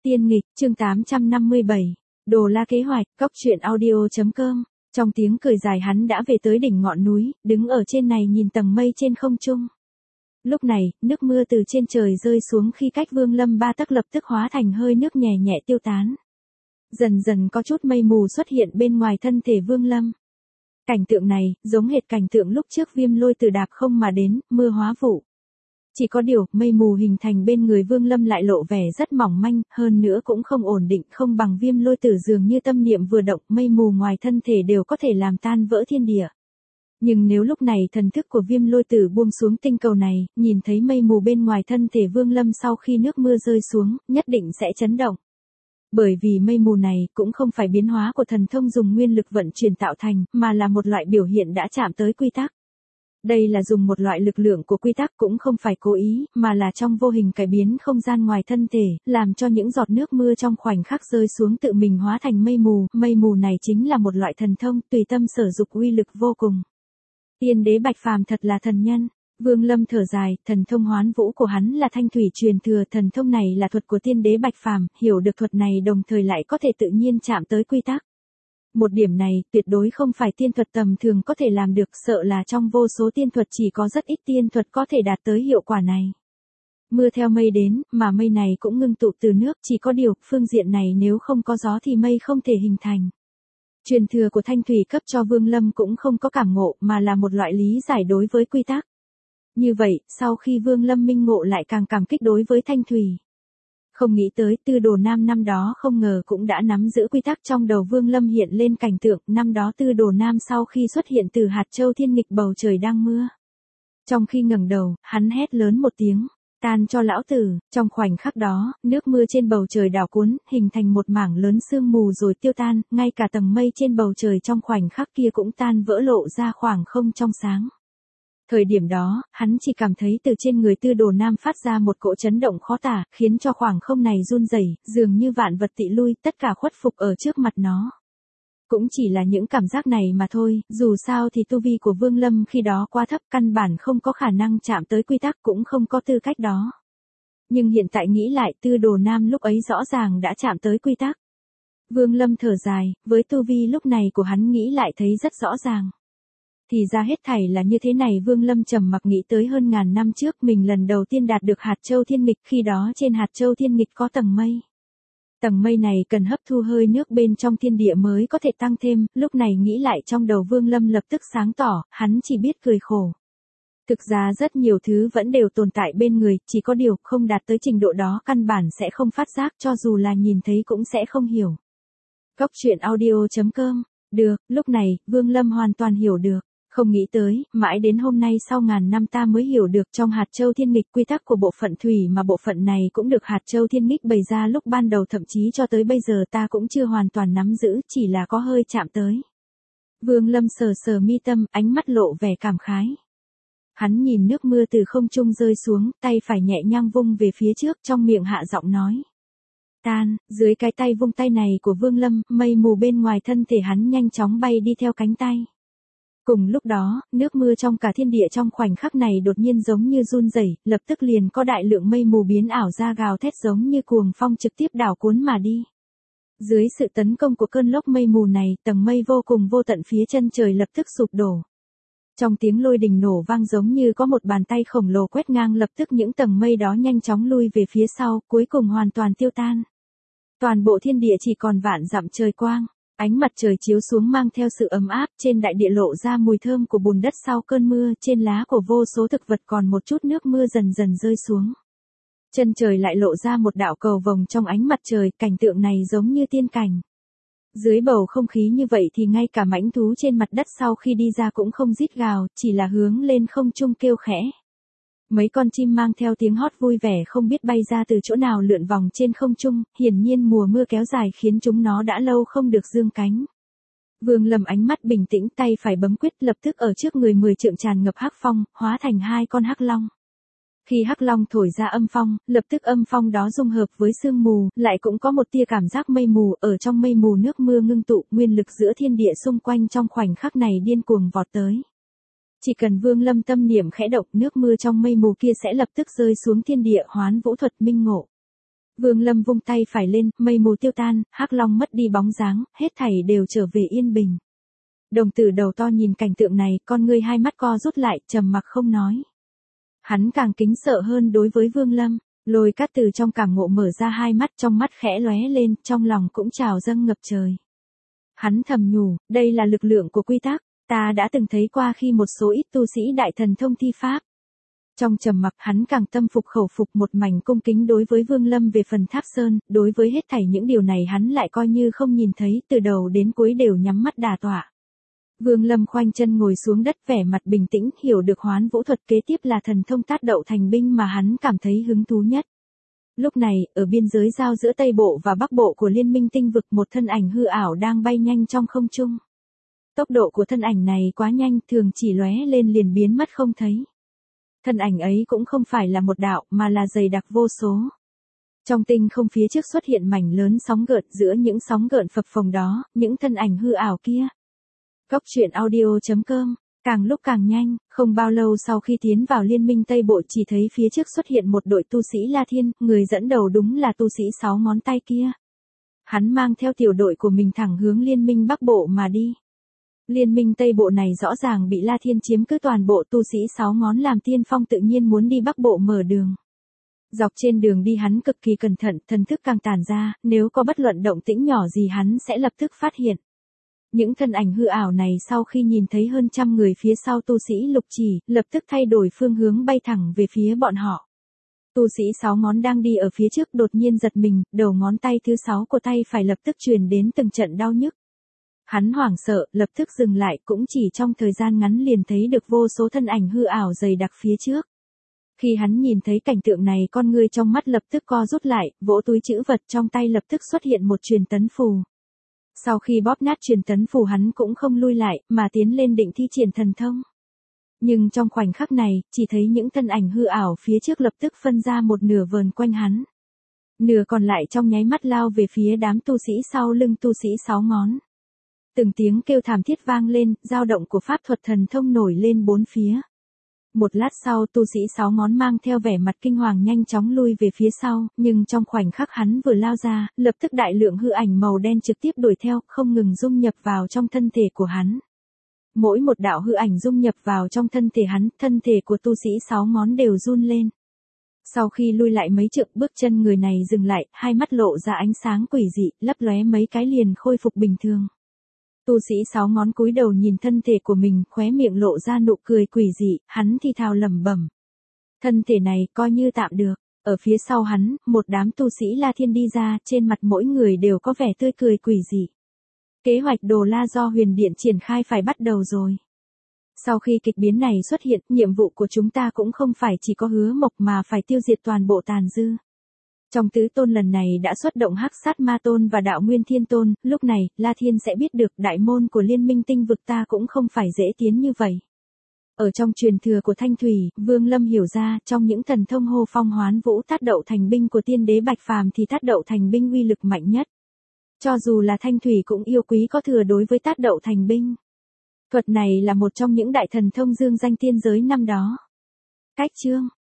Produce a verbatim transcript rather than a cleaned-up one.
Tiên nghịch, chương tám trăm năm mươi bảy. Đồ la kế hoạch, cóc truyện audio chấm com. Trong tiếng cười dài hắn đã về tới đỉnh ngọn núi, đứng ở trên này nhìn tầng mây trên không trung. Lúc này, nước mưa từ trên trời rơi xuống khi cách Vương Lâm ba tấc lập tức hóa thành hơi nước nhẹ nhẹ tiêu tán. Dần dần có chút mây mù xuất hiện bên ngoài thân thể Vương Lâm. Cảnh tượng này, giống hệt cảnh tượng lúc trước Viêm Lôi Tử đạp không mà đến, mưa hóa vụ. Chỉ có điều, mây mù hình thành bên người Vương Lâm lại lộ vẻ rất mỏng manh, hơn nữa cũng không ổn định, không bằng Viêm Lôi Tử dường như tâm niệm vừa động, mây mù ngoài thân thể đều có thể làm tan vỡ thiên địa. Nhưng nếu lúc này thần thức của Viêm Lôi Tử buông xuống tinh cầu này, nhìn thấy mây mù bên ngoài thân thể Vương Lâm sau khi nước mưa rơi xuống, nhất định sẽ chấn động. Bởi vì mây mù này cũng không phải biến hóa của thần thông dùng nguyên lực vận chuyển tạo thành, mà là một loại biểu hiện đã chạm tới quy tắc. Đây là dùng một loại lực lượng của quy tắc cũng không phải cố ý, mà là trong vô hình cải biến không gian ngoài thân thể, làm cho những giọt nước mưa trong khoảnh khắc rơi xuống tự mình hóa thành mây mù. Mây mù này chính là một loại thần thông, tùy tâm sở dục uy lực vô cùng. Tiên đế Bạch Phàm thật là thần nhân. Vương Lâm thở dài, thần thông hoán vũ của hắn là thanh thủy truyền thừa, thần thông này là thuật của tiên đế Bạch Phàm, hiểu được thuật này đồng thời lại có thể tự nhiên chạm tới quy tắc. Một điểm này, tuyệt đối không phải tiên thuật tầm thường có thể làm được, sợ là trong vô số tiên thuật chỉ có rất ít tiên thuật có thể đạt tới hiệu quả này. Mưa theo mây đến, mà mây này cũng ngưng tụ từ nước, chỉ có điều, phương diện này nếu không có gió thì mây không thể hình thành. Truyền thừa của thanh thủy cấp cho Vương Lâm cũng không có cảm ngộ, mà là một loại lý giải đối với quy tắc. Như vậy, sau khi Vương Lâm minh ngộ lại càng cảm kích đối với thanh thủy. Không nghĩ tới Tư Đồ Nam năm đó không ngờ cũng đã nắm giữ quy tắc, trong đầu Vương Lâm hiện lên cảnh tượng, năm đó Tư Đồ Nam sau khi xuất hiện từ hạt châu thiên nghịch bầu trời đang mưa. Trong khi ngẩng đầu, hắn hét lớn một tiếng, tan cho lão tử, trong khoảnh khắc đó, nước mưa trên bầu trời đảo cuốn, hình thành một mảng lớn sương mù rồi tiêu tan, ngay cả tầng mây trên bầu trời trong khoảnh khắc kia cũng tan vỡ lộ ra khoảng không trong sáng. Thời điểm đó, hắn chỉ cảm thấy từ trên người Tư Đồ Nam phát ra một cỗ chấn động khó tả, khiến cho khoảng không này run rẩy, dường như vạn vật tị lui, tất cả khuất phục ở trước mặt nó. Cũng chỉ là những cảm giác này mà thôi, dù sao thì tu vi của Vương Lâm khi đó quá thấp, căn bản không có khả năng chạm tới quy tắc, cũng không có tư cách đó. Nhưng hiện tại nghĩ lại, Tư Đồ Nam lúc ấy rõ ràng đã chạm tới quy tắc. Vương Lâm thở dài, với tu vi lúc này của hắn nghĩ lại thấy rất rõ ràng. Thì ra hết thảy là như thế này. Vương Lâm trầm mặc nghĩ tới hơn ngàn năm trước mình lần đầu tiên đạt được hạt châu thiên nghịch, khi đó trên hạt châu thiên nghịch có tầng mây. Tầng mây này cần hấp thu hơi nước bên trong thiên địa mới có thể tăng thêm, lúc này nghĩ lại trong đầu Vương Lâm lập tức sáng tỏ, hắn chỉ biết cười khổ. Thực ra rất nhiều thứ vẫn đều tồn tại bên người, chỉ có điều không đạt tới trình độ đó căn bản sẽ không phát giác, cho dù là nhìn thấy cũng sẽ không hiểu. Cóc truyện audio chấm com. Được, lúc này, Vương Lâm hoàn toàn hiểu được. Không nghĩ tới, mãi đến hôm nay sau ngàn năm ta mới hiểu được trong hạt châu thiên nghịch quy tắc của bộ phận thủy, mà bộ phận này cũng được hạt châu thiên nghịch bày ra lúc ban đầu, thậm chí cho tới bây giờ ta cũng chưa hoàn toàn nắm giữ, chỉ là có hơi chạm tới. Vương Lâm sờ sờ mi tâm, ánh mắt lộ vẻ cảm khái. Hắn nhìn nước mưa từ không trung rơi xuống, tay phải nhẹ nhàng vung về phía trước, trong miệng hạ giọng nói. Tan, dưới cái tay vung tay này của Vương Lâm, mây mù bên ngoài thân thể hắn nhanh chóng bay đi theo cánh tay. Cùng lúc đó, nước mưa trong cả thiên địa trong khoảnh khắc này đột nhiên giống như run rẩy, lập tức liền có đại lượng mây mù biến ảo ra gào thét giống như cuồng phong trực tiếp đảo cuốn mà đi. Dưới sự tấn công của cơn lốc mây mù này, tầng mây vô cùng vô tận phía chân trời lập tức sụp đổ. Trong tiếng lôi đình nổ vang giống như có một bàn tay khổng lồ quét ngang, lập tức những tầng mây đó nhanh chóng lui về phía sau, cuối cùng hoàn toàn tiêu tan. Toàn bộ thiên địa chỉ còn vạn dặm trời quang. Ánh mặt trời chiếu xuống mang theo sự ấm áp, trên đại địa lộ ra mùi thơm của bùn đất sau cơn mưa, trên lá của vô số thực vật còn một chút nước mưa dần dần rơi xuống. Chân trời lại lộ ra một đạo cầu vồng trong ánh mặt trời, cảnh tượng này giống như tiên cảnh. Dưới bầu không khí như vậy thì ngay cả mãnh thú trên mặt đất sau khi đi ra cũng không rít gào, chỉ là hướng lên không trung kêu khẽ. Mấy con chim mang theo tiếng hót vui vẻ không biết bay ra từ chỗ nào lượn vòng trên không trung, hiển nhiên mùa mưa kéo dài khiến chúng nó đã lâu không được dương cánh. Vương Lâm ánh mắt bình tĩnh, tay phải bấm quyết, lập tức ở trước người mười trượng tràn ngập hắc phong, hóa thành hai con hắc long. Khi hắc long thổi ra âm phong, lập tức âm phong đó dung hợp với sương mù, lại cũng có một tia cảm giác mây mù, ở trong mây mù nước mưa ngưng tụ, nguyên lực giữa thiên địa xung quanh trong khoảnh khắc này điên cuồng vọt tới. Chỉ cần Vương Lâm tâm niệm khẽ động, nước mưa trong mây mù kia sẽ lập tức rơi xuống thiên địa, hoán vũ thuật minh ngộ. Vương Lâm vung tay phải lên, mây mù tiêu tan, hắc long mất đi bóng dáng, hết thảy đều trở về yên bình. Đồng tử đầu to nhìn cảnh tượng này, con ngươi hai mắt co rút lại, trầm mặc không nói. Hắn càng kính sợ hơn đối với Vương Lâm, Lôi Cát từ trong cảm ngộ mở ra hai mắt, trong mắt khẽ lóe lên, trong lòng cũng trào dâng ngập trời. Hắn thầm nhủ, đây là lực lượng của quy tắc, ta đã từng thấy qua khi một số ít tu sĩ đại thần thông thi pháp. Trong trầm mặc hắn càng tâm phục khẩu phục một mảnh cung kính đối với Vương Lâm về phần Tháp Sơn, đối với hết thảy những điều này hắn lại coi như không nhìn thấy, từ đầu đến cuối đều nhắm mắt đà tọa. Vương Lâm khoanh chân ngồi xuống đất vẻ mặt bình tĩnh, hiểu được Hoán Vũ thuật kế tiếp là thần thông Tát Đậu Thành Binh mà hắn cảm thấy hứng thú nhất. Lúc này, ở biên giới giao giữa Tây Bộ và Bắc Bộ của Liên Minh Tinh Vực một thân ảnh hư ảo đang bay nhanh trong không trung. Tốc độ của thân ảnh này quá nhanh, thường chỉ lóe lên liền biến mất không thấy. Thân ảnh ấy cũng không phải là một đạo mà là dày đặc vô số. Trong tinh không phía trước xuất hiện mảnh lớn sóng gợn, giữa những sóng gợn phập phồng đó, những thân ảnh hư ảo kia. Cốc truyện audio chấm com, càng lúc càng nhanh, không bao lâu sau khi tiến vào Liên Minh Tây Bộ chỉ thấy phía trước xuất hiện một đội tu sĩ La Thiên, người dẫn đầu đúng là tu sĩ sáu ngón tay kia. Hắn mang theo tiểu đội của mình thẳng hướng Liên Minh Bắc Bộ mà đi. Liên Minh Tây Bộ này rõ ràng bị La Thiên chiếm cứ, toàn bộ tu sĩ sáu ngón làm tiên phong tự nhiên muốn đi Bắc Bộ mở đường. Dọc trên đường đi hắn cực kỳ cẩn thận, thần thức càng tản ra, nếu có bất luận động tĩnh nhỏ gì hắn sẽ lập tức phát hiện. Những thân ảnh hư ảo này sau khi nhìn thấy hơn trăm người phía sau tu sĩ Lục Chỉ, lập tức thay đổi phương hướng bay thẳng về phía bọn họ. Tu sĩ sáu ngón đang đi ở phía trước đột nhiên giật mình, đầu ngón tay thứ sáu của tay phải lập tức truyền đến từng trận đau nhức. Hắn hoảng sợ, lập tức dừng lại, cũng chỉ trong thời gian ngắn liền thấy được vô số thân ảnh hư ảo dày đặc phía trước. Khi hắn nhìn thấy cảnh tượng này, con ngươi trong mắt lập tức co rút lại, vỗ túi trữ vật trong tay lập tức xuất hiện một truyền tấn phù. Sau khi bóp nát truyền tấn phù hắn cũng không lui lại, mà tiến lên định thi triển thần thông. Nhưng trong khoảnh khắc này, chỉ thấy những thân ảnh hư ảo phía trước lập tức phân ra một nửa vờn quanh hắn. Nửa còn lại trong nháy mắt lao về phía đám tu sĩ sau lưng tu sĩ sáu ngón. Từng tiếng kêu thảm thiết vang lên, dao động của pháp thuật thần thông nổi lên bốn phía. Một lát sau tu sĩ sáu ngón mang theo vẻ mặt kinh hoàng nhanh chóng lui về phía sau, nhưng trong khoảnh khắc hắn vừa lao ra, lập tức đại lượng hư ảnh màu đen trực tiếp đuổi theo, không ngừng dung nhập vào trong thân thể của hắn. Mỗi một đạo hư ảnh dung nhập vào trong thân thể hắn, thân thể của tu sĩ sáu ngón đều run lên. Sau khi lui lại mấy trượng, bước chân người này dừng lại, hai mắt lộ ra ánh sáng quỷ dị, lấp lóe mấy cái liền khôi phục bình thường. Tu sĩ sáu ngón cúi đầu nhìn thân thể của mình, khóe miệng lộ ra nụ cười quỷ dị, hắn thì thào lẩm bẩm. Thân thể này coi như tạm được. Ở phía sau hắn, một đám tu sĩ La Thiên đi ra, trên mặt mỗi người đều có vẻ tươi cười quỷ dị. Kế hoạch Đồ La do Huyền Điện triển khai phải bắt đầu rồi. Sau khi kịch biến này xuất hiện, nhiệm vụ của chúng ta cũng không phải chỉ có Hứa Mộc mà phải tiêu diệt toàn bộ tàn dư. Trong tứ tôn lần này đã xuất động Hắc Sát Ma Tôn và Đạo Nguyên Thiên Tôn, lúc này, La Thiên sẽ biết được đại môn của Liên Minh Tinh Vực ta cũng không phải dễ tiến như vậy. Ở trong truyền thừa của Thanh Thủy, Vương Lâm hiểu ra, trong những thần thông hô phong hoán vũ Tát Đậu Thành Binh của tiên đế Bạch Phàm thì Tát Đậu Thành Binh uy lực mạnh nhất. Cho dù là Thanh Thủy cũng yêu quý có thừa đối với Tát Đậu Thành Binh. Thuật này là một trong những đại thần thông dương danh tiên giới năm đó. Cách chương